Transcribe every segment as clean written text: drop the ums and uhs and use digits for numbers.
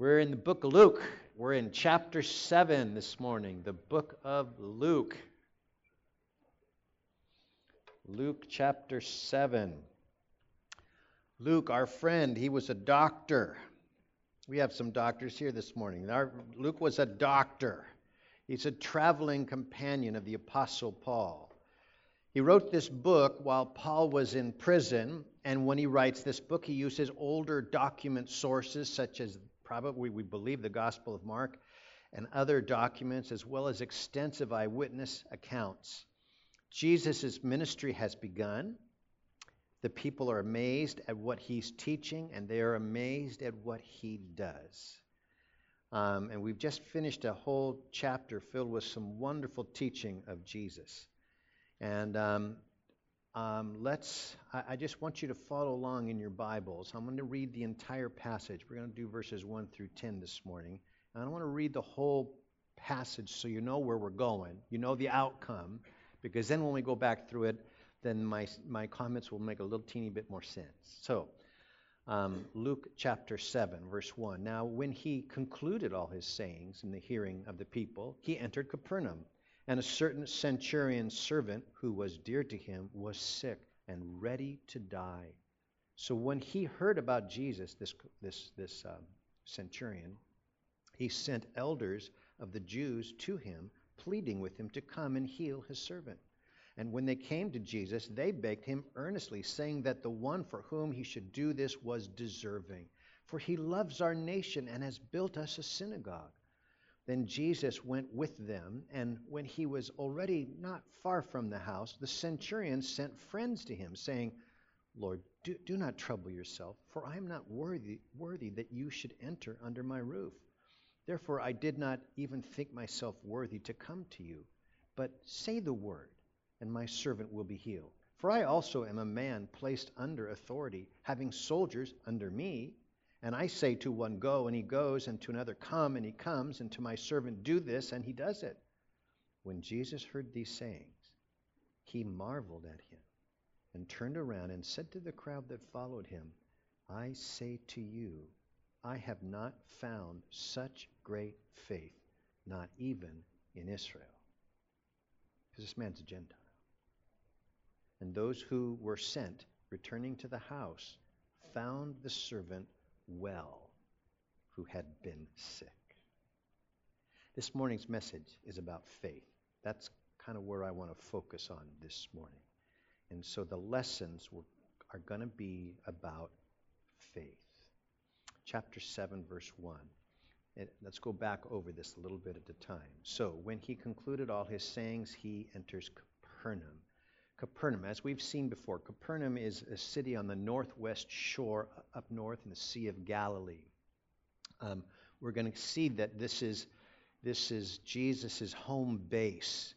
We're in the book of Luke. We're in chapter 7 this morning, the book of Luke. Luke chapter 7. Luke, our friend, he was a doctor. We have some doctors here this morning. Luke was a doctor. He's a traveling companion of the Apostle Paul. He wrote this book while Paul was in prison, and when he writes this book, he uses older document sources such as probably, we believe, the Gospel of Mark and other documents, as well as extensive eyewitness accounts. Jesus' ministry has begun. The people are amazed at what he's teaching, and they are amazed at what he does. And we've just finished a whole chapter filled with some wonderful teaching of Jesus. And I just want you to follow along in your Bibles. I'm going to read the entire passage. We're going to do verses 1 through 10 this morning. And I don't want to read the whole passage so you know where we're going. You know the outcome. Because then when we go back through it, then my comments will make a little teeny bit more sense. So, Luke chapter 7, verse 1. Now, when he concluded all his sayings in the hearing of the people, he entered Capernaum. And a certain centurion's servant, who was dear to him, was sick and ready to die. So when he heard about Jesus, this centurion, he sent elders of the Jews to him, pleading with him to come and heal his servant. And when they came to Jesus, they begged him earnestly, saying that the one for whom he should do this was deserving, for he loves our nation and has built us a synagogue. Then Jesus went with them, and when he was already not far from the house, the centurion sent friends to him, saying, Lord, do not trouble yourself, for I am not worthy that you should enter under my roof. Therefore I did not even think myself worthy to come to you. But say the word, and my servant will be healed. For I also am a man placed under authority, having soldiers under me. And I say to one, go, and he goes, and to another, come, and he comes, and to my servant, do this, and he does it. When Jesus heard these sayings, he marveled at him, and turned around and said to the crowd that followed him, I say to you, I have not found such great faith, not even in Israel. Because this man's a Gentile. And those who were sent, returning to the house, found the servant well, who had been sick. This morning's message is about faith. That's kind of where I want to focus on this morning. And so the lessons are going to be about faith. Chapter 7, verse 1. Let's go back over this a little bit at a time. So, when he concluded all his sayings, he enters Capernaum. Capernaum, as we've seen before, Capernaum is a city on the northwest shore up north in the Sea of Galilee. We're going to see that this is Jesus' home base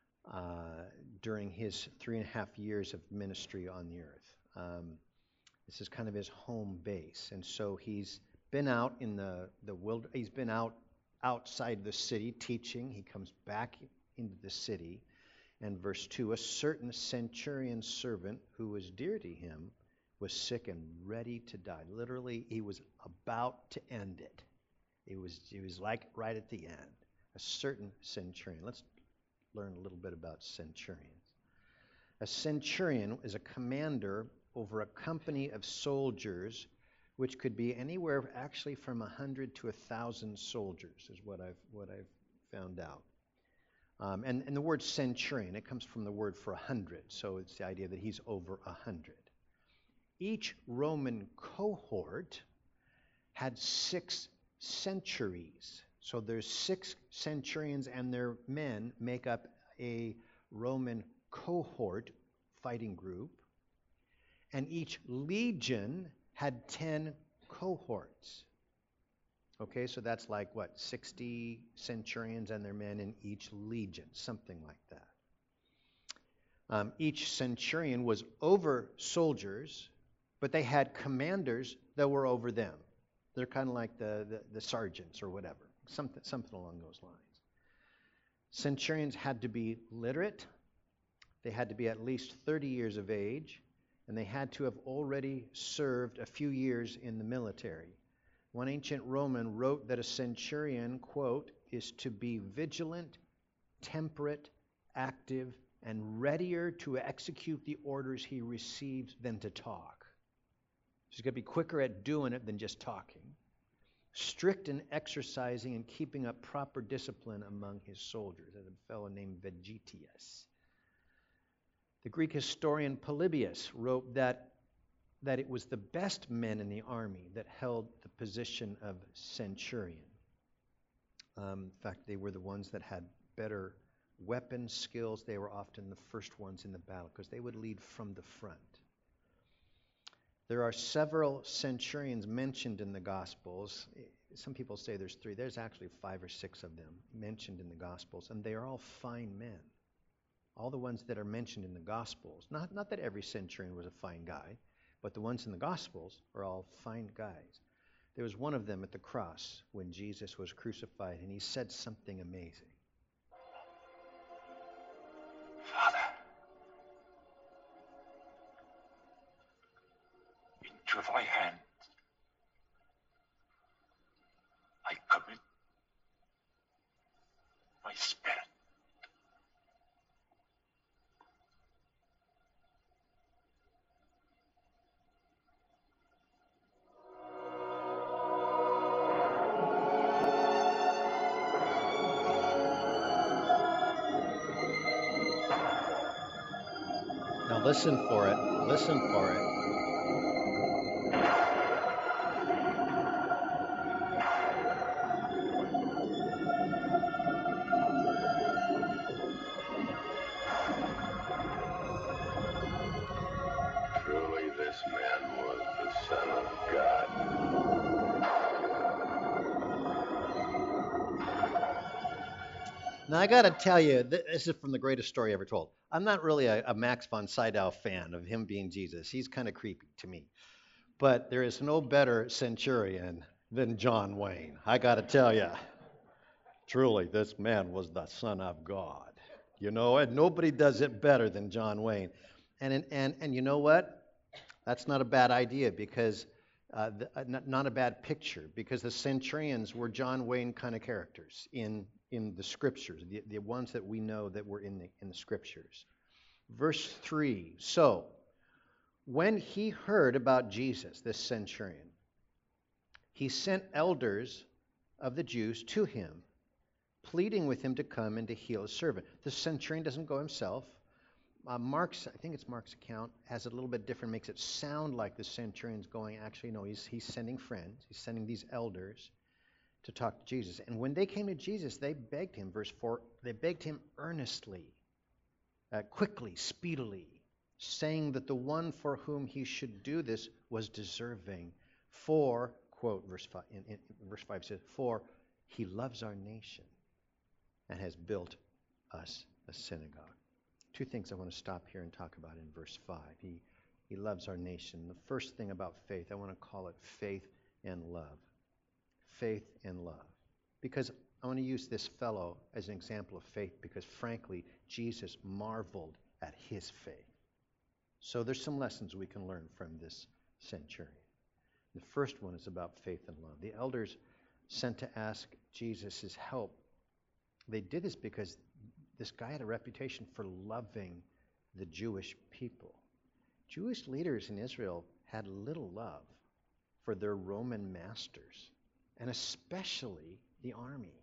during his 3.5 years of ministry on the earth. This is kind of his home base, and so he's been out in the wilderness. He's been outside the city teaching. He comes back into the city. And verse 2, a certain centurion's servant who was dear to him was sick and ready to die. Literally, he was about to end it. He was like right at the end. A certain centurion. Let's learn a little bit about centurions. A centurion is a commander over a company of soldiers, which could be anywhere actually from 100 to 1,000 soldiers, is what I've found out. And the word centurion, it comes from the word for 100, so it's the idea that he's over 100. Each Roman cohort had 6 centuries. So there's 6 centurions and their men make up a Roman cohort fighting group. And each legion had 10 cohorts. Okay, so that's like, 60 centurions and their men in each legion, something like that. Each centurion was over soldiers, but they had commanders that were over them. They're kind of like the sergeants or whatever, something along those lines. Centurions had to be literate. They had to be at least 30 years of age, and they had to have already served a few years in the military. One ancient Roman wrote that a centurion, quote, is to be vigilant, temperate, active, and readier to execute the orders he receives than to talk. He's going to be quicker at doing it than just talking. Strict in exercising and keeping up proper discipline among his soldiers. There's a fellow named Vegetius. The Greek historian Polybius wrote that it was the best men in the army that held the position of centurion. In fact, they were the ones that had better weapon skills. They were often the first ones in the battle because they would lead from the front. There are several centurions mentioned in the Gospels. Some people say there's 3. There's actually 5 or 6 of them mentioned in the Gospels, and they are all fine men. All the ones that are mentioned in the Gospels. Not that every centurion was a fine guy, but the ones in the Gospels are all fine guys. There was one of them at the cross when Jesus was crucified, and he said something amazing. Father, into thy hands I commit my spirit. Now listen for it. Listen for it. Truly this man was the Son of God. Now I got to tell you, this is from the greatest story ever told. I'm not really a Max von Sydow fan of him being Jesus. He's kind of creepy to me. But there is no better centurion than John Wayne. I got to tell you, truly, this man was the Son of God. You know, and nobody does it better than John Wayne. And you know what? That's not a bad idea because, not a bad picture, because the centurions were John Wayne kind of characters in the scriptures, the ones that we know that were in the scriptures. Verse 3, so when he heard about Jesus, this centurion, he sent elders of the Jews to him, pleading with him to come and to heal his servant. The centurion doesn't go himself. I think it's Mark's account, has it a little bit different, makes it sound like the centurion's going. Actually, no, he's sending friends. He's sending these elders to talk to Jesus. And when they came to Jesus, they begged him, verse 4, they begged him earnestly, quickly, speedily, saying that the one for whom he should do this was deserving. For, quote, verse 5 says, for he loves our nation and has built us a synagogue. 2 things I want to stop here and talk about in verse 5. He loves our nation. The first thing about faith, I want to call it faith and love. Faith and love. Because I want to use this fellow as an example of faith because, frankly, Jesus marveled at his faith. So there's some lessons we can learn from this centurion. The first one is about faith and love. The elders sent to ask Jesus' help, they did this because this guy had a reputation for loving the Jewish people. Jewish leaders in Israel had little love for their Roman masters, and especially the army.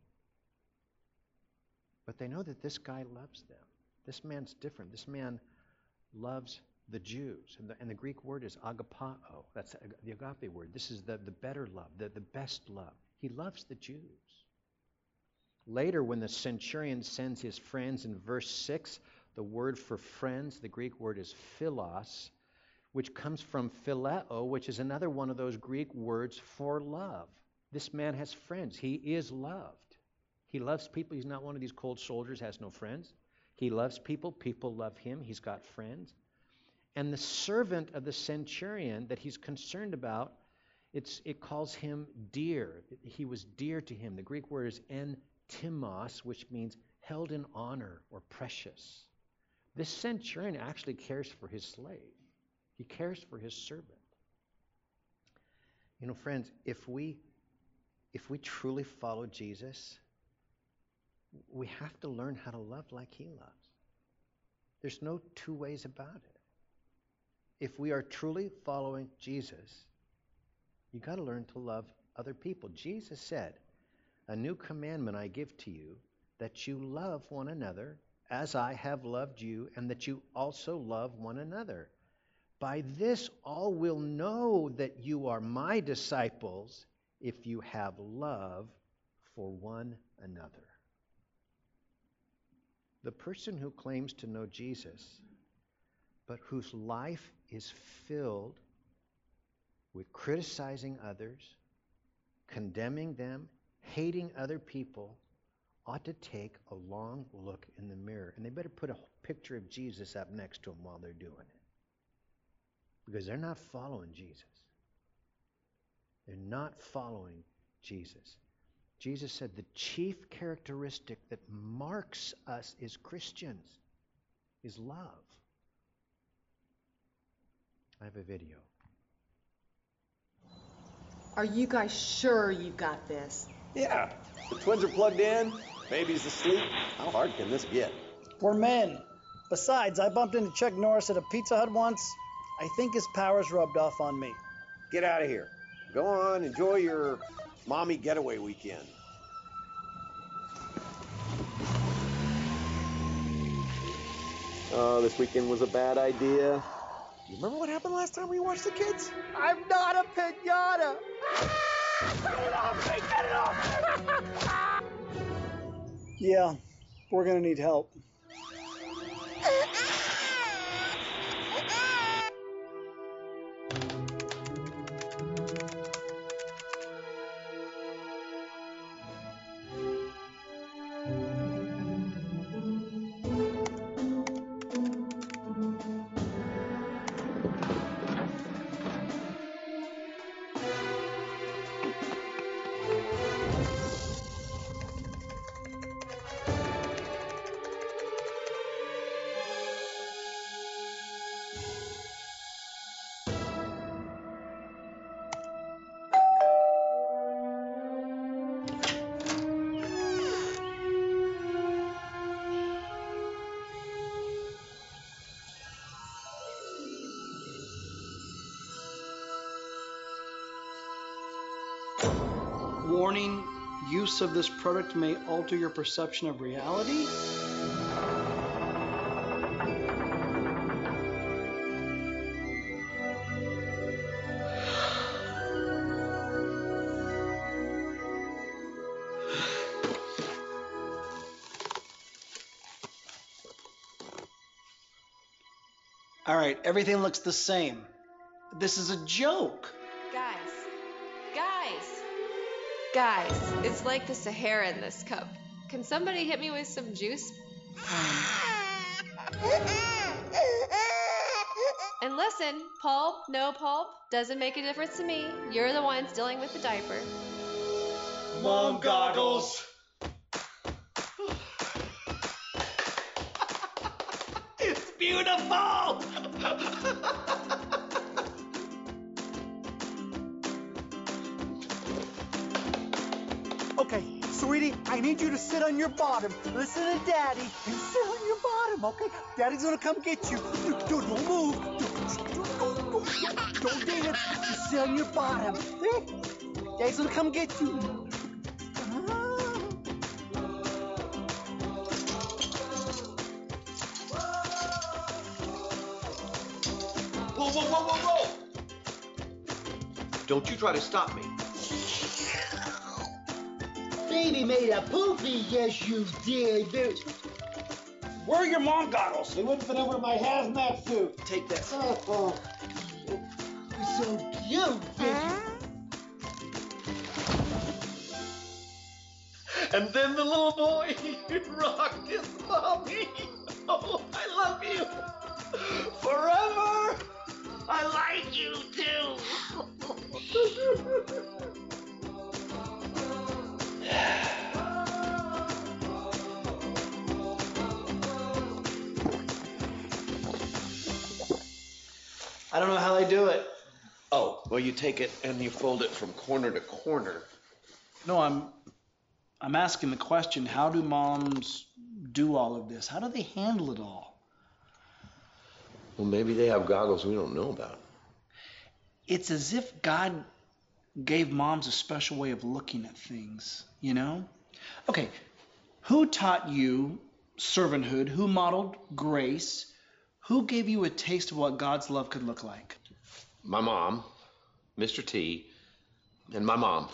But they know that this guy loves them. This man's different. This man loves the Jews. And the Greek word is agapao. That's the agape word. This is the better love, the best love. He loves the Jews. Later, when the centurion sends his friends in verse 6, the word for friends, the Greek word is philos, which comes from phileo, which is another one of those Greek words for love. This man has friends. He is loved. He loves people. He's not one of these cold soldiers, has no friends. He loves people. People love him. He's got friends. And the servant of the centurion that he's concerned about, it calls him dear. He was dear to him. The Greek word is entimos, which means held in honor or precious. This centurion actually cares for his slave. He cares for his servant. You know, friends, if we if we truly follow Jesus, we have to learn how to love like he loves. There's no two ways about it. If we are truly following Jesus, you got to learn to love other people. Jesus said, "A new commandment I give to you, that you love one another as I have loved you, and that you also love one another. By this all will know that you are my disciples, if you have love for one another." The person who claims to know Jesus, but whose life is filled with criticizing others, condemning them, hating other people, ought to take a long look in the mirror. And they better put a picture of Jesus up next to them while they're doing it. Because they're not following Jesus. They're not following Jesus. Jesus said the chief characteristic that marks us as Christians is love. I have a video. Are you guys sure you've got this? Yeah, the twins are plugged in, baby's asleep. How hard can this get? We're men. Besides, I bumped into Chuck Norris at a Pizza Hut once. I think his powers rubbed off on me. Get out of here. Go on, enjoy your mommy getaway weekend. Oh, this weekend was a bad idea. You remember what happened last time we watched the kids? I'm not a pinata! Get it off me! Get it off me! Yeah, we're gonna need help. Warning, use of this product may alter your perception of reality. All right, everything looks the same. This is a joke. Guys, it's like the Sahara in this cup. Can somebody hit me with some juice? And listen, pulp, no pulp, doesn't make a difference to me. You're the ones dealing with the diaper. Mom goggles! It's beautiful! Okay, sweetie, I need you to sit on your bottom. Listen to Daddy and sit on your bottom, okay? Daddy's gonna come get you. Don't move. Don't dance. Just sit on your bottom. Okay? Daddy's gonna come get you. Whoa, whoa, whoa, whoa, whoa! Don't you try to stop me. Baby made a poopy, yes you did. Where are your mom goggles? They wouldn't fit over my hazmat suit. Take that. Oh, you're so cute, And then the little boy rocked his mommy. Oh, I love you. Forever. I like you too. I don't know how they do it. Oh, well, you take it and you fold it from corner to corner. No, I'm asking the question, how do moms do all of this? How do they handle it all? Well, maybe they have goggles we don't know about. It's as if God gave moms a special way of looking at things, you know? Okay, who taught you servanthood? Who modeled grace? Who gave you a taste of what God's love could look like? My mom, Mr. T, and my mom.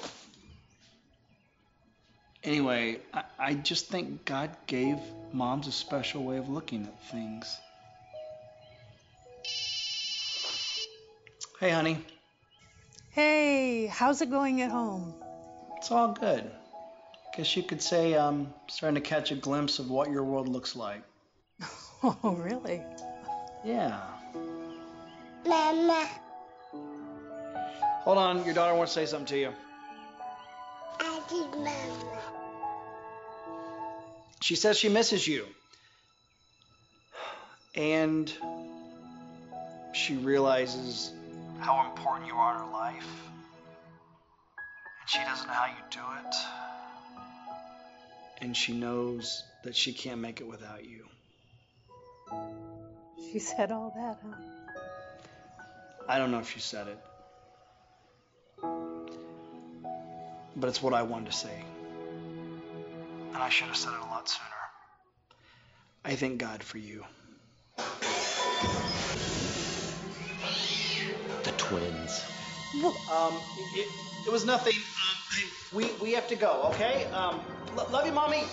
Anyway, I just think God gave moms a special way of looking at things. Hey, honey. Hey, how's it going at home? It's all good. Guess you could say I'm starting to catch a glimpse of what your world looks like. Oh, really? Yeah. Mama. Hold on, your daughter wants to say something to you. I did, Mama. She says she misses you. And she realizes how important you are in her life. And she doesn't know how you do it. And she knows that she can't make it without you. She said all that, huh? I don't know if she said it. But it's what I wanted to say. And I should have said it a lot sooner. I thank God for you. The twins. It was nothing. We have to go, okay? Love you, Mommy.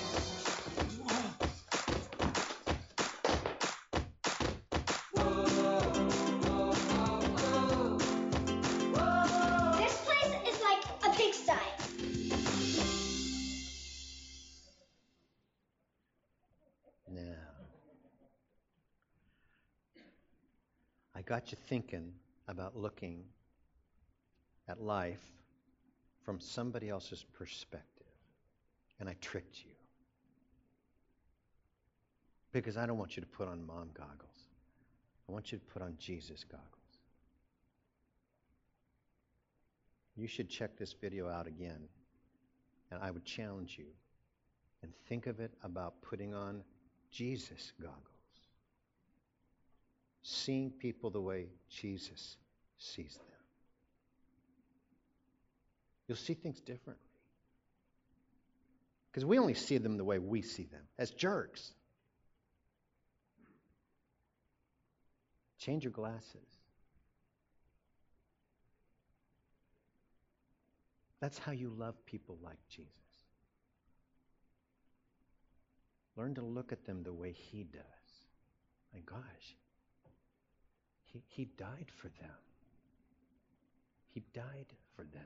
This place is like a pigsty. Now, I got you thinking about looking at life from somebody else's perspective, and I tricked you. Because I don't want you to put on mom goggles. I want you to put on Jesus goggles. You should check this video out again, and I would challenge you and think of it about putting on Jesus goggles. Seeing people the way Jesus sees them. You'll see things differently. Because we only see them the way we see them, as jerks. Change your glasses. That's how you love people like Jesus. Learn to look at them the way he does. My gosh, he died for them. He died for them.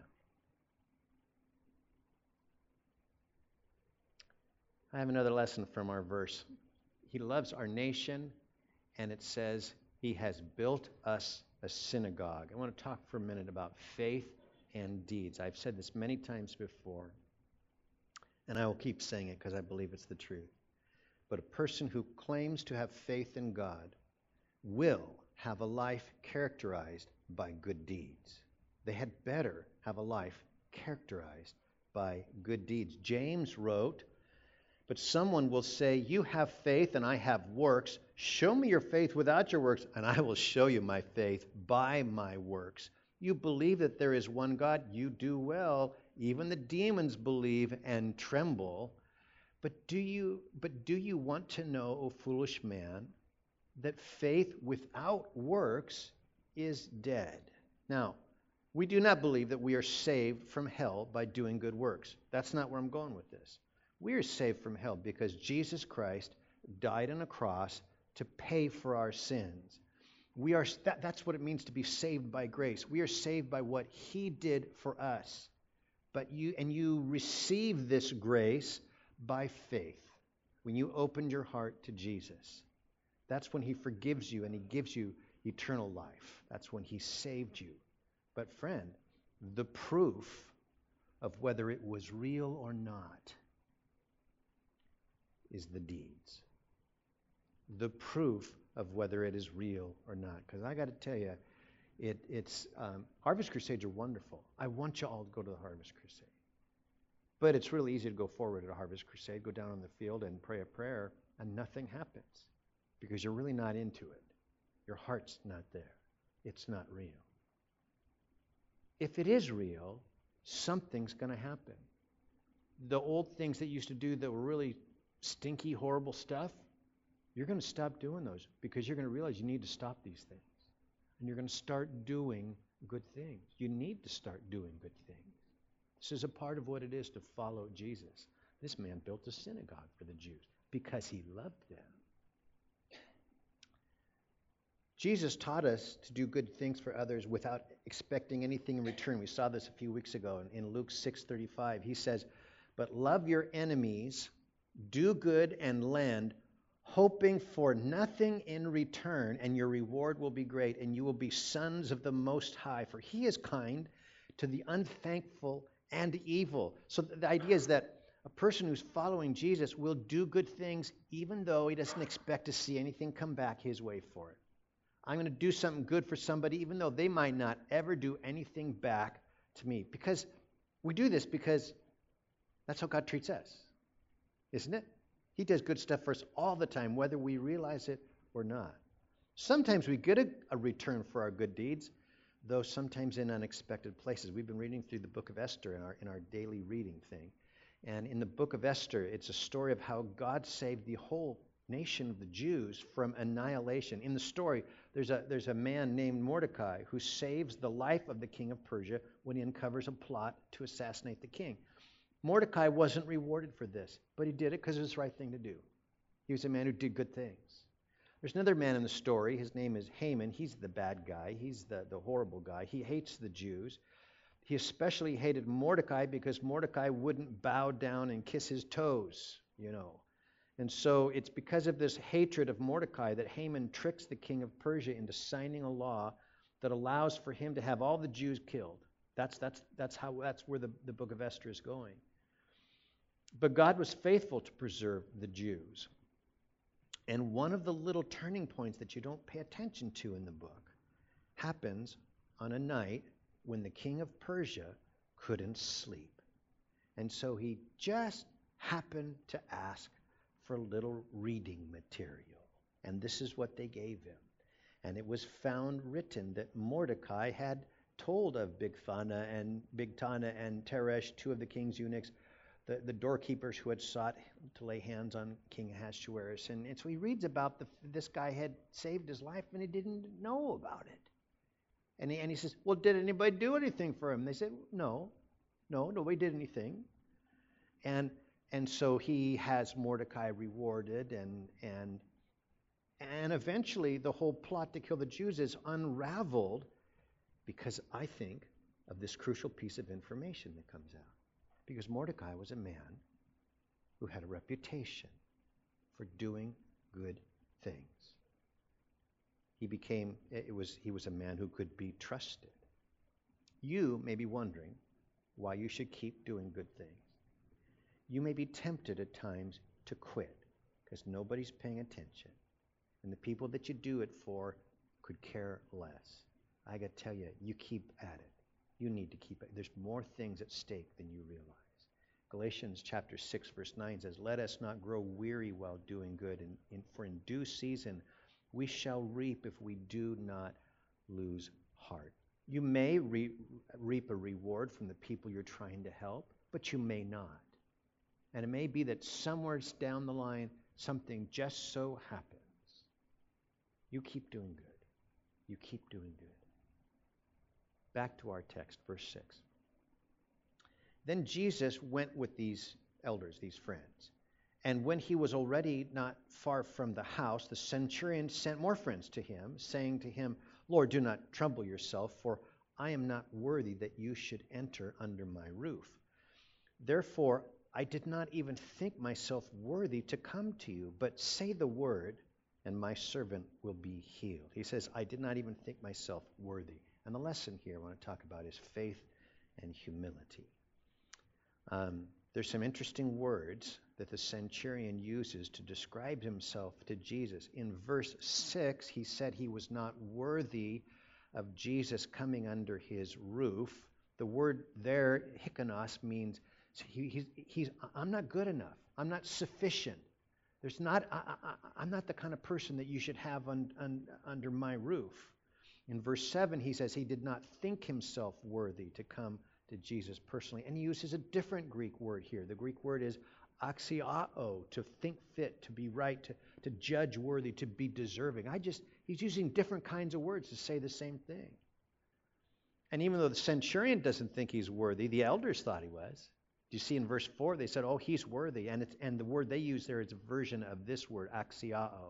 I have another lesson from our verse. He loves our nation, and it says he has built us a synagogue. I want to talk for a minute about faith and deeds. I've said this many times before, and I will keep saying it because I believe it's the truth. But a person who claims to have faith in God will have a life characterized by good deeds. They had better have a life characterized by good deeds. James wrote, but someone will say, you have faith and I have works. Show me your faith without your works, and I will show you my faith by my works. You believe that there is one God, you do well. Even the demons believe and tremble. But do you want to know, O foolish man, that faith without works is dead? Now, we do not believe that we are saved from hell by doing good works. That's not where I'm going with this. We are saved from hell because Jesus Christ died on a cross to pay for our sins. That's what it means to be saved by grace. We are saved by what he did for us. But you receive this grace by faith. When you opened your heart to Jesus, that's when he forgives you and he gives you eternal life. That's when he saved you. But friend, the proof of whether it was real or not is the deeds. The proof of whether it is real or not. Because I got to tell you, it's Harvest Crusades are wonderful. I want you all to go to the Harvest Crusade. But it's really easy to go forward at a Harvest Crusade, go down on the field and pray a prayer, and nothing happens because you're really not into it. Your heart's not there. It's not real. If it is real, something's going to happen. The old things that you used to do that were really stinky, horrible stuff, you're going to stop doing those because you're going to realize you need to stop these things. And you're going to start doing good things. You need to start doing good things. This is a part of what it is to follow Jesus. This man built a synagogue for the Jews because he loved them. Jesus taught us to do good things for others without expecting anything in return. We saw this a few weeks ago in Luke 6:35. He says, "But love your enemies, do good and lend, hoping for nothing in return, and your reward will be great, and you will be sons of the Most High, for he is kind to the unthankful and evil." So the idea is that a person who's following Jesus will do good things even though he doesn't expect to see anything come back his way for it. I'm going to do something good for somebody even though they might not ever do anything back to me. Because we do this because that's how God treats us, isn't it? He does good stuff for us all the time, whether we realize it or not. Sometimes we get a return for our good deeds, though sometimes in unexpected places. We've been reading through the book of Esther in our daily reading thing. And in the book of Esther, it's a story of how God saved the whole nation of the Jews from annihilation. In the story, there's a man named Mordecai who saves the life of the king of Persia when he uncovers a plot to assassinate the king. Mordecai wasn't rewarded for this, but he did it because it was the right thing to do. He was a man who did good things. There's another man in the story. His name is Haman. He's the bad guy. He's the horrible guy. He hates the Jews. He especially hated Mordecai because Mordecai wouldn't bow down and kiss his toes, you know. And so it's because of this hatred of Mordecai that Haman tricks the king of Persia into signing a law that allows for him to have all the Jews killed. That's where the book of Esther is going. But God was faithful to preserve the Jews. And one of the little turning points that you don't pay attention to in the book happens on a night when the king of Persia couldn't sleep. And so he just happened to ask for a little reading material. And this is what they gave him. And it was found written that Mordecai had told of Bigthana and Teresh, two of the king's eunuchs, the doorkeepers who had sought to lay hands on King Ahasuerus. And so he reads about this guy had saved his life and he didn't know about it. And he says, well, did anybody do anything for him? They said, no, nobody did anything. And so he has Mordecai rewarded, and eventually the whole plot to kill the Jews is unraveled because I think of this crucial piece of information that comes out. Because Mordecai was a man who had a reputation for doing good things. He was a man who could be trusted. You may be wondering why you should keep doing good things. You may be tempted at times to quit because nobody's paying attention. And the people that you do it for could care less. I got to tell you, you keep at it. You need to keep it. There's more things at stake than you realize. Galatians chapter 6, verse 9 says, "Let us not grow weary while doing good, for in due season we shall reap if we do not lose heart." You may reap a reward from the people you're trying to help, but you may not. And it may be that somewhere down the line, something just so happens. You keep doing good. You keep doing good. Back to our text, verse 6. Then Jesus went with these elders, these friends. And when he was already not far from the house, the centurion sent more friends to him, saying to him, "Lord, do not trouble yourself, for I am not worthy that you should enter under my roof. Therefore, I did not even think myself worthy to come to you, but say the word, and my servant will be healed." He says, I did not even think myself worthy. And the lesson here I want to talk about is faith and humility. There's some interesting words that the centurion uses to describe himself to Jesus. In verse 6, he said he was not worthy of Jesus coming under his roof. The word there, hikanos, means So I'm not good enough. I'm not sufficient. I'm not the kind of person that you should have under my roof. In verse 7, he says he did not think himself worthy to come to Jesus personally. And he uses a different Greek word here. The Greek word is axiao, to think fit, to be right, to judge worthy, to be deserving. He's using different kinds of words to say the same thing. And even though the centurion doesn't think he's worthy, the elders thought he was. You see in verse 4, they said, oh, he's worthy. And the word they use there is a version of this word, axiao.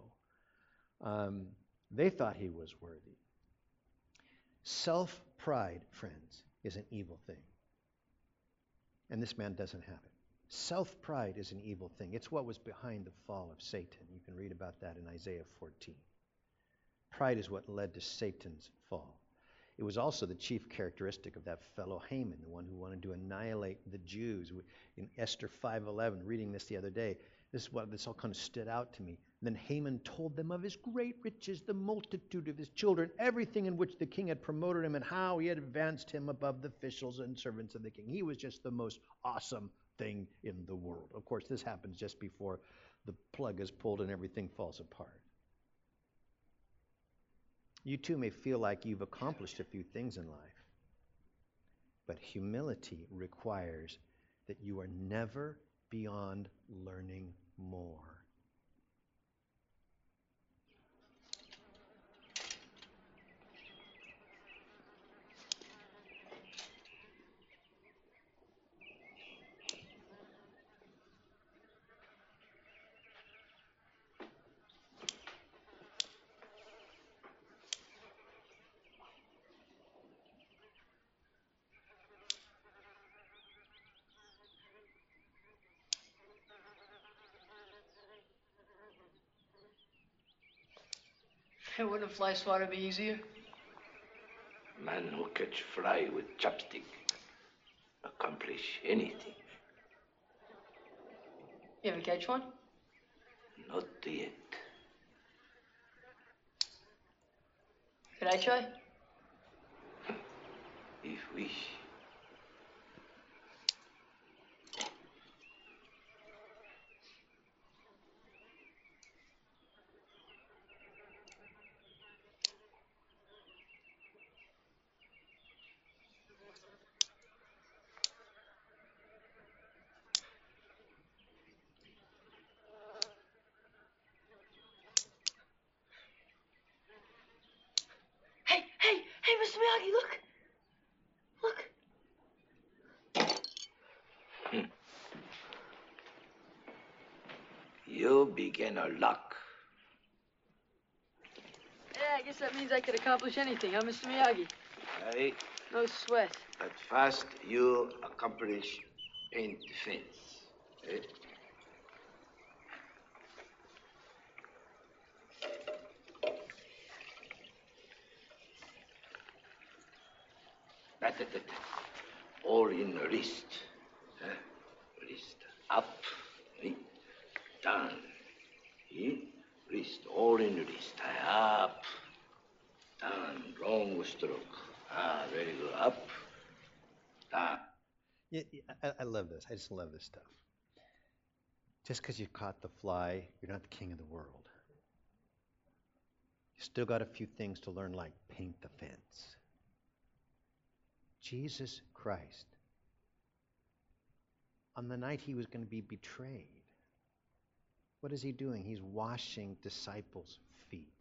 They thought he was worthy. Self-pride, friends, is an evil thing. And this man doesn't have it. Self-pride is an evil thing. It's what was behind the fall of Satan. You can read about that in Isaiah 14. Pride is what led to Satan's fall. It was also the chief characteristic of that fellow Haman, the one who wanted to annihilate the Jews. In Esther 5:11, reading this the other day, this all kind of stood out to me. Then Haman told them of his great riches, the multitude of his children, everything in which the king had promoted him, and how he had advanced him above the officials and servants of the king. He was just the most awesome thing in the world. Of course, this happens just before the plug is pulled and everything falls apart. You too may feel like you've accomplished a few things in life, but humility requires that you are never beyond learning more. Wouldn't a fly swatter be easier? Man who catch fly with chopstick accomplish anything. You ever catch one? Not yet. Could I try? If wish. Hey, Mr. Miyagi, look! You beginner luck. Yeah, I guess that means I could accomplish anything, huh, Mr. Miyagi? Aye. No sweat. But first you accomplish paint fence. Eh? That. All in wrist. Wrist up, down. Wrist, all in wrist. Up, down, wrong stroke. Very good. Up, down. Yeah, I love this. I just love this stuff. Just because you caught the fly, you're not the king of the world. You still got a few things to learn, like paint the fence. Jesus Christ, on the night he was going to be betrayed, what is he doing? He's washing disciples' feet.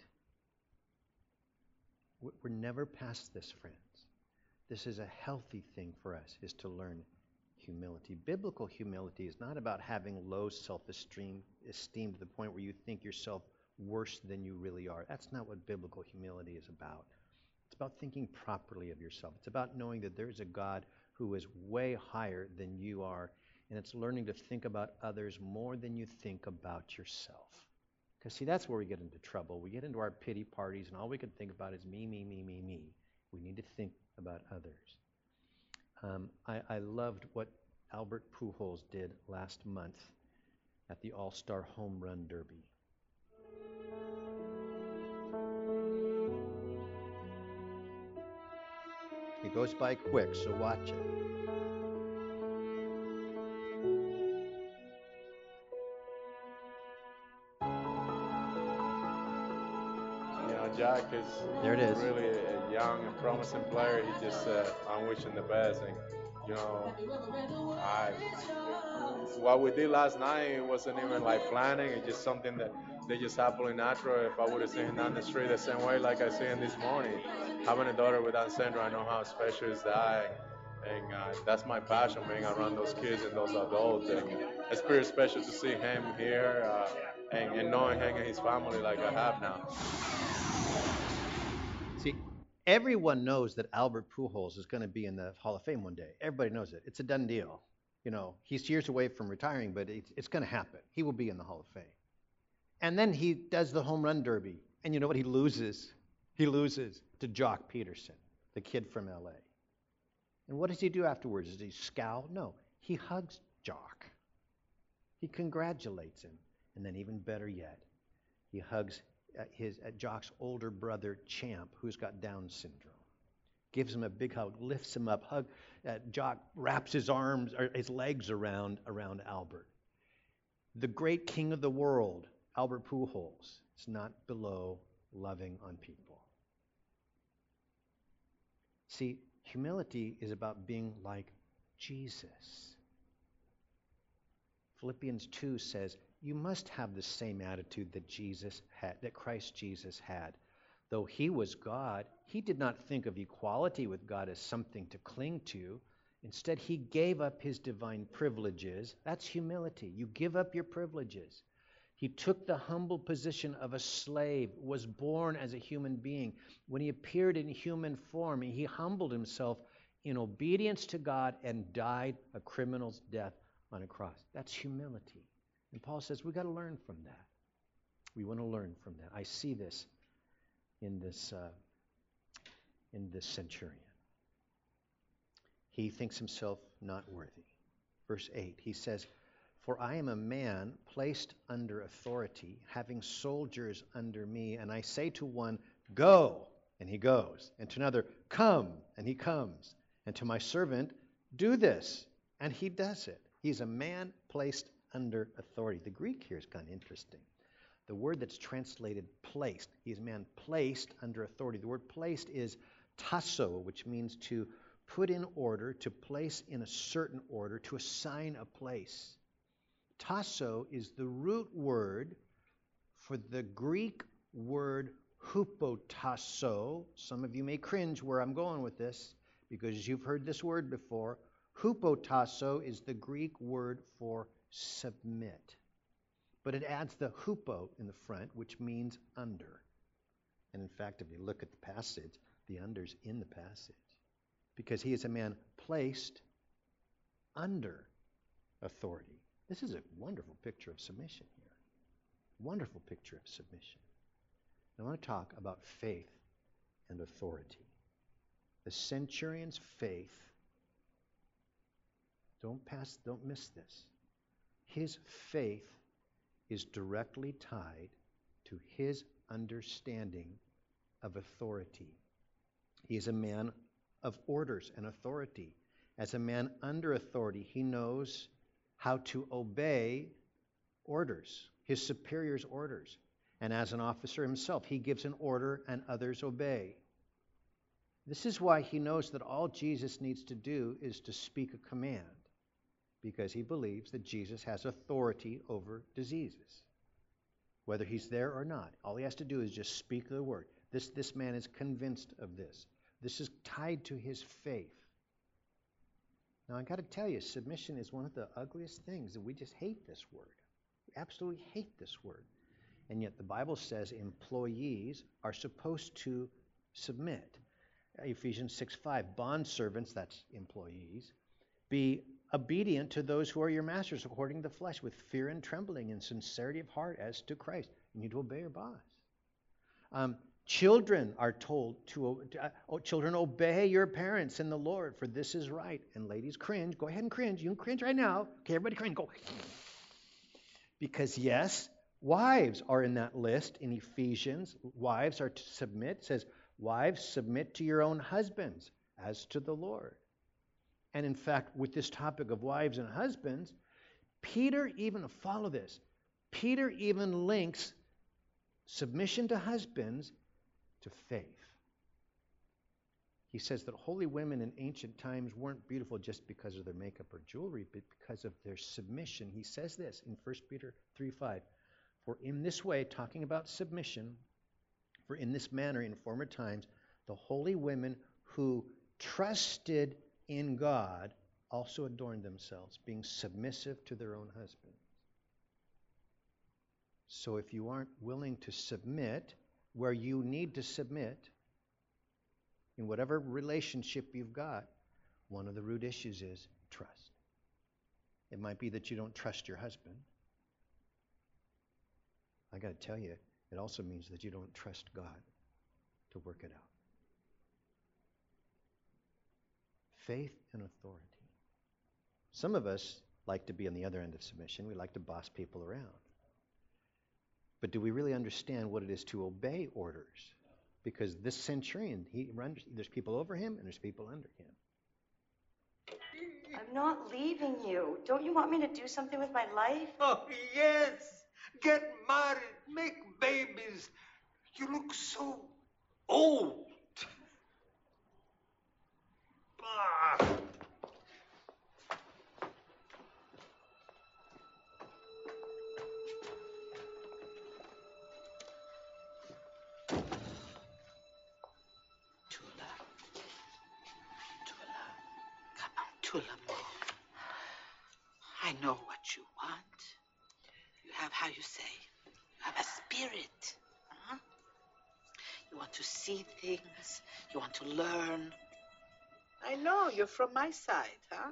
We're never past this, friends. This is a healthy thing for us, is to learn humility. Biblical humility is not about having low self-esteem to the point where you think yourself worse than you really are. That's not what biblical humility is about. It's about thinking properly of yourself. It's about knowing that there's a God who is way higher than you are, and it's learning to think about others more than you think about yourself. Because, see, that's where we get into trouble. We get into our pity parties, and all we can think about is me, me, me, me, me. We need to think about others. I loved what Albert Pujols did last month at the All-Star Home Run Derby. It goes by quick, so watch it. Jack is There it is. really a young and promising player. He just, I'm wishing the best. And, you know, what we did last night, it wasn't even like planning. It's just something that they just happily natural. If I would have seen him down the street the same way like I see him this morning, having a daughter with Down syndrome, I know how special is that. And that's my passion, being around those kids and those adults. And it's pretty special to see him here and knowing him and his family like I have now. See, everyone knows that Albert Pujols is going to be in the Hall of Fame one day. Everybody knows it. It's a done deal. You know, he's years away from retiring, but it's going to happen. He will be in the Hall of Fame. And then he does the home run derby. And you know what? He loses. He loses to Jock Peterson, the kid from L.A. And what does he do afterwards? Does he scowl? No. He hugs Jock. He congratulates him. And then even better yet, he hugs Jock's older brother, Champ, who's got Down syndrome. Gives him a big hug, lifts him up. Jock wraps his arms or his legs around Albert. The great king of the world, Albert Pujols, is not below loving on people. See, humility is about being like Jesus. Philippians 2 says, you must have the same attitude that Jesus had, that Christ Jesus had. Though he was God, he did not think of equality with God as something to cling to. Instead, he gave up his divine privileges. That's humility. You give up your privileges. He took the humble position of a slave, was born as a human being. When he appeared in human form, he humbled himself in obedience to God and died a criminal's death on a cross. That's humility. And Paul says we've got to learn from that. We want to learn from that. I see this in this centurion. He thinks himself not worthy. Verse 8, he says, for I am a man placed under authority, having soldiers under me, and I say to one, go, and he goes, and to another, come, and he comes, and to my servant, do this, and he does it. He's a man placed under authority. The Greek here is kind of interesting. The word that's translated placed, he's a man placed under authority. The word placed is tasso, which means to put in order, to place in a certain order, to assign a place. Tasso is the root word for the Greek word hupotasso. Some of you may cringe where I'm going with this because you've heard this word before. Hupotasso is the Greek word for submit. But it adds the hupo in the front, which means under. And in fact, if you look at the passage, the under's in the passage. Because he is a man placed under authority. This is a wonderful picture of submission here. Wonderful picture of submission. I want to talk about faith and authority. The centurion's faith, don't miss this. His faith is directly tied to his understanding of authority. He is a man of orders and authority. As a man under authority, he knows how to obey orders, his superior's orders. And as an officer himself, he gives an order and others obey. This is why he knows that all Jesus needs to do is to speak a command, because he believes that Jesus has authority over diseases. Whether he's there or not, all he has to do is just speak the word. This man is convinced of this. This is tied to his faith. Now, I got to tell you, submission is one of the ugliest things, and we just hate this word. We absolutely hate this word. And yet the Bible says employees are supposed to submit. Ephesians 6:5, bondservants, that's employees, be obedient to those who are your masters according to the flesh, with fear and trembling and sincerity of heart as to Christ. You need to obey your boss. Children are told children, obey your parents in the Lord, for this is right. And ladies, cringe. Go ahead and cringe. You can cringe right now. Okay, everybody cringe. Go. Because yes, wives are in that list in Ephesians. Wives are to submit. It says, wives, submit to your own husbands as to the Lord. And in fact, with this topic of wives and husbands, Peter even links submission to husbands to faith. He says that holy women in ancient times weren't beautiful just because of their makeup or jewelry, but because of their submission. He says this in 1 Peter 3:5. For in this way, talking about submission, for in this manner in former times, the holy women who trusted in God also adorned themselves, being submissive to their own husbands. So if you aren't willing to submit where you need to submit, in whatever relationship you've got, one of the root issues is trust. It might be that you don't trust your husband. I got to tell you, it also means that you don't trust God to work it out. Faith and authority. Some of us like to be on the other end of submission. We like to boss people around. But do we really understand what it is to obey orders? Because this centurion, there's people over him and there's people under him. I'm not leaving you. Don't you want me to do something with my life? Oh, yes. Get married. Make babies. You look so old. Ah. Tula, I know what you want. You have, how you say, you have a spirit. Huh? You want to see things. You want to learn. I know, you're from my side, huh?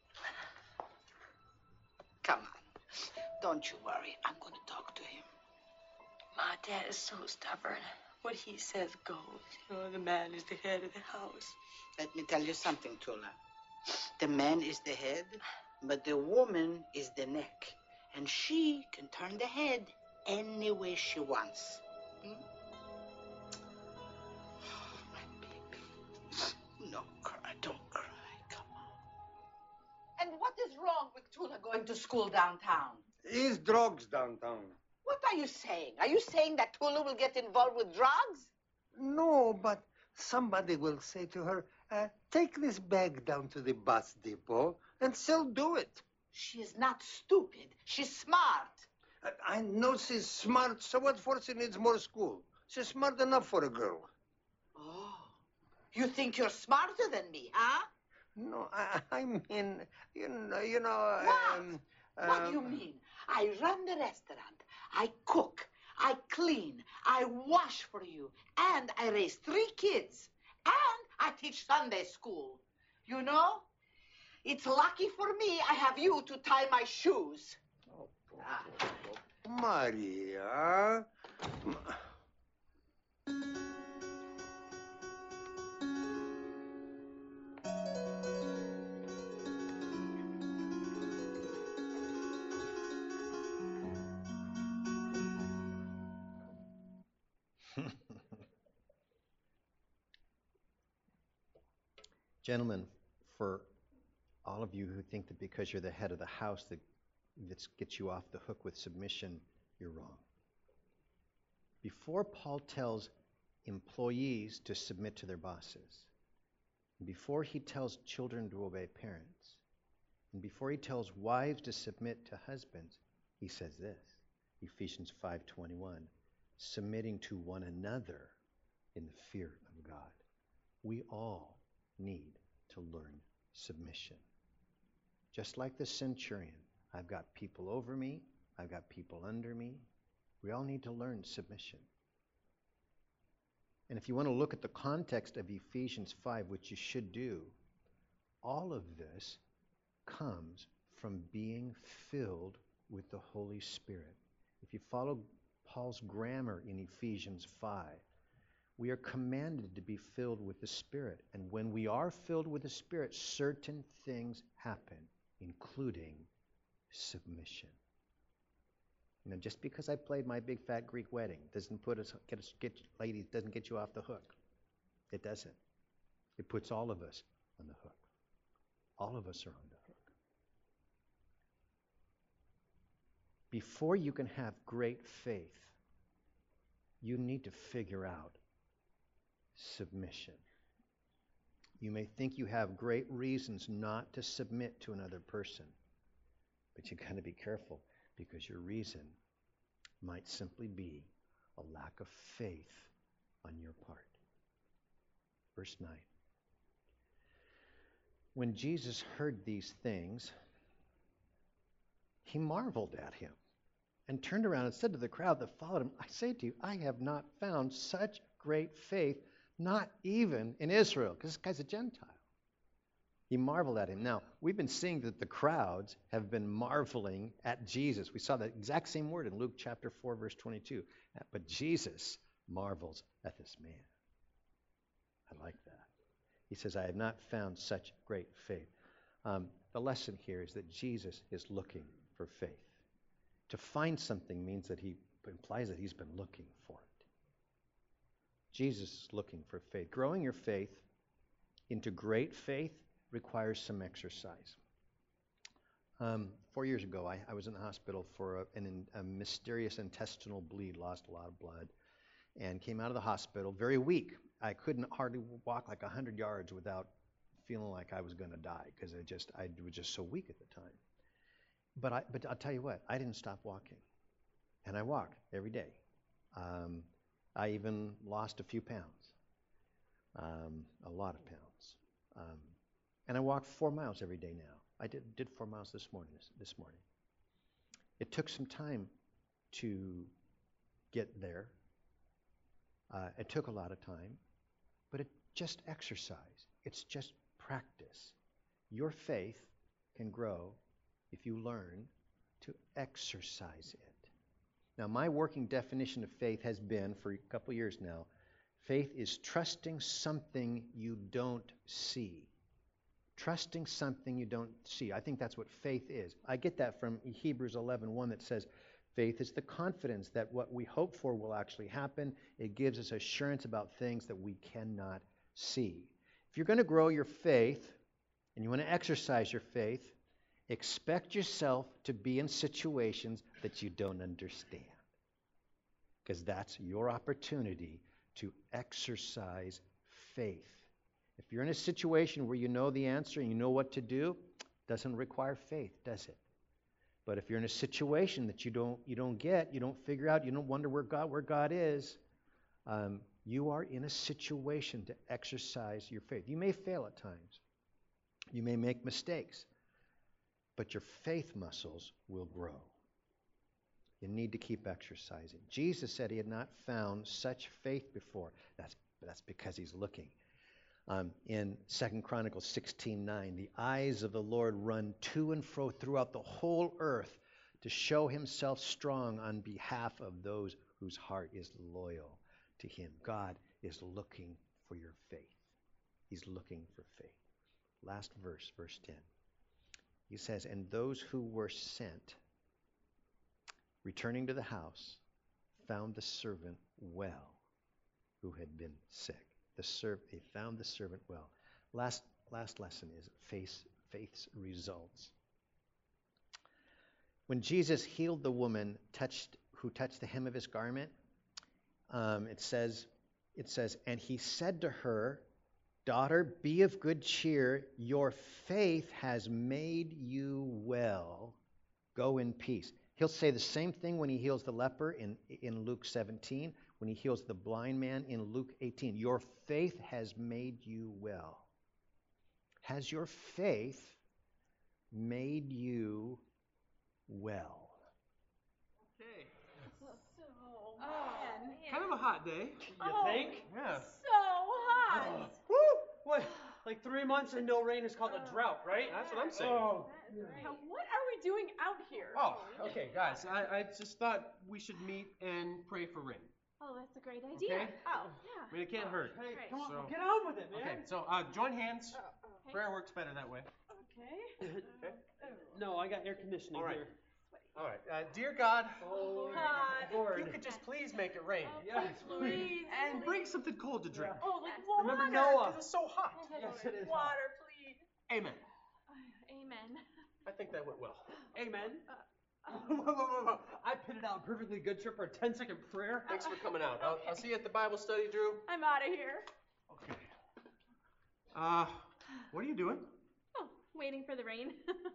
Come on. Don't you worry. I'm going to talk to him. Ma, Dad is so stubborn. What he says goes. You know, the man is the head of the house. Let me tell you something, Tula. The man is the head, but the woman is the neck. And she can turn the head any way she wants. Hmm? Oh, my baby. No, cry. Don't cry. Come on. And what is wrong with Tula going to school downtown? Is drugs downtown? What are you saying? Are you saying that Tula will get involved with drugs? No, but somebody will say to her, take this bag down to the bus depot, and she'll do it. She is not stupid. She's smart. I know she's smart, so what for she needs more school? She's smart enough for a girl. Oh, you think you're smarter than me, huh? No, I mean, you know. What do you mean? I run the restaurant. I cook. I clean. I wash for you. And I raise 3 kids. And I teach Sunday school. You know? It's lucky for me I have you to tie my shoes. Maria. Gentlemen, for all of you who think that because you're the head of the house that gets you off the hook with submission, you're wrong. Before Paul tells employees to submit to their bosses, before he tells children to obey parents, and before he tells wives to submit to husbands, he says this, Ephesians 5:21, submitting to one another in the fear of God. We all need to learn submission. Just like the centurion, I've got people over me, I've got people under me. We all need to learn submission. And if you want to look at the context of Ephesians 5, which you should do, all of this comes from being filled with the Holy Spirit. If you follow Paul's grammar in Ephesians 5, we are commanded to be filled with the Spirit. And when we are filled with the Spirit, certain things happen, including submission. You know, just because I played My Big Fat Greek Wedding doesn't doesn't get you off the hook. It doesn't. It puts all of us on the hook. All of us are on the hook. Before you can have great faith, you need to figure out submission. You may think you have great reasons not to submit to another person, but you've got to be careful because your reason might simply be a lack of faith on your part. Verse 9. When Jesus heard these things, he marveled at him and turned around and said to the crowd that followed him, I say to you, I have not found such great faith, not even in Israel, because this guy's a Gentile. He marveled at him. Now, we've been seeing that the crowds have been marveling at Jesus. We saw the exact same word in Luke chapter 4, verse 22. But Jesus marvels at this man. I like that. He says, I have not found such great faith. The lesson here is that Jesus is looking for faith. To find something means that he implies that he's been looking for it. Jesus is looking for faith. Growing your faith into great faith requires some exercise. 4 years ago, I was in the hospital for a mysterious intestinal bleed, lost a lot of blood, and came out of the hospital very weak. I couldn't hardly walk like 100 yards without feeling like I was going to die because I was just so weak at the time. But I'll tell you what, I didn't stop walking, and I walked every day. I even lost a few pounds, a lot of pounds, and I walk 4 miles every day now. I did 4 miles this morning. It took some time to get there. It took a lot of time, but it's just exercise. It's just practice. Your faith can grow if you learn to exercise it. Now, my working definition of faith has been, for a couple years now, faith is trusting something you don't see. Trusting something you don't see. I think that's what faith is. I get that from Hebrews 11:1 that says, faith is the confidence that what we hope for will actually happen. It gives us assurance about things that we cannot see. If you're going to grow your faith and you want to exercise your faith, expect yourself to be in situations that you don't understand. Because that's your opportunity to exercise faith. If you're in a situation where you know the answer and you know what to do, it doesn't require faith, does it? But if you're in a situation that you don't get, you don't figure out, you don't wonder where God is, you are in a situation to exercise your faith. You may fail at times. You may make mistakes. But your faith muscles will grow. You need to keep exercising. Jesus said he had not found such faith before. That's because he's looking. In 2 Chronicles 16:9, the eyes of the Lord run to and fro throughout the whole earth to show himself strong on behalf of those whose heart is loyal to him. God is looking for your faith. He's looking for faith. Last verse, verse 10. He says, and those who were sent, returning to the house, found the servant well who had been sick. They found the servant well. Last lesson is faith's results. When Jesus healed the woman who touched the hem of his garment, it says, and he said to her, daughter, be of good cheer. Your faith has made you well. Go in peace. He'll say the same thing when he heals the leper in Luke 17, when he heals the blind man in Luke 18. Your faith has made you well. Has your faith made you well? Okay. Man. Kind of a hot day, you think? Yeah. So hot. Woo! What? Like 3 months and no rain is called a drought, right? That's what I'm saying. Oh. Now, what are we doing out here? Oh, okay, guys. I just thought we should meet and pray for rain. Oh, that's a great idea. Okay? Oh, yeah. I mean, it can't hurt. Hey, come on, so, get on with it, man. Okay, so join hands. Okay. Prayer works better that way. Okay. Okay. No, I got air conditioning here. All right. Dear God, God, if you could just please make it rain. Yes, please. And bring something cold to drink. Oh, like water. Remember Noah. It's so hot. Yes, it is. Water, please. Amen. Amen. I think that went well. Amen. Whoa. I pitted out perfectly good trip for a 10-second prayer. Thanks for coming out. I'll see you at the Bible study, Drew. I'm out of here. What are you doing? Oh, waiting for the rain.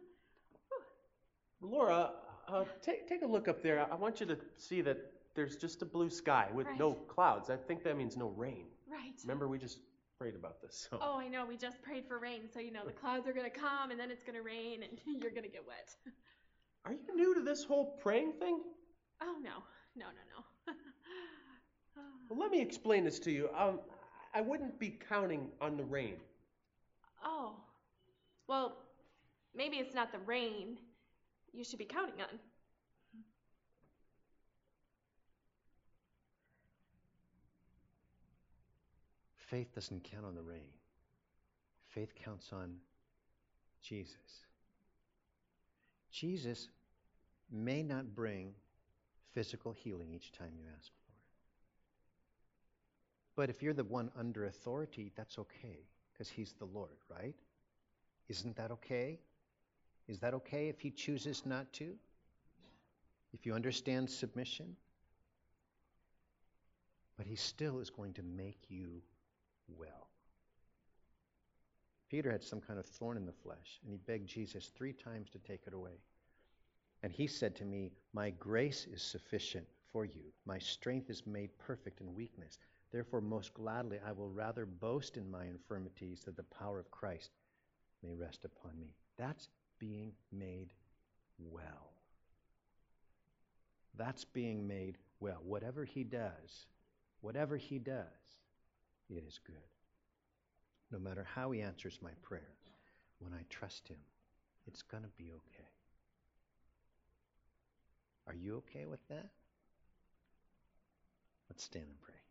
Laura, take a look up there. I want you to see that there's just a blue sky with Right. no clouds. I think that means no rain. Right. Remember, we just prayed about this. So. Oh, I know. We just prayed for rain, so the clouds are gonna come, and then it's gonna rain, and you're gonna get wet. Are you new to this whole praying thing? Oh no. Well, let me explain this to you. I wouldn't be counting on the rain. Oh. Well, maybe it's not the rain you should be counting on. Faith doesn't count on the rain. Faith counts on Jesus. Jesus may not bring physical healing each time you ask for it. But if you're the one under authority, that's okay, because he's the Lord, right? Isn't that okay? Is that okay if he chooses not to? If you understand submission? But he still is going to make you well. Peter had some kind of thorn in the flesh, and he begged Jesus 3 times to take it away. And he said to me, "My grace is sufficient for you. My strength is made perfect in weakness. Therefore, most gladly, I will rather boast in my infirmities, that the power of Christ may rest upon me." That's being made well. That's being made well. Whatever he does, it is good. No matter how he answers my prayer, when I trust him, it's going to be okay. Are you okay with that? Let's stand and pray.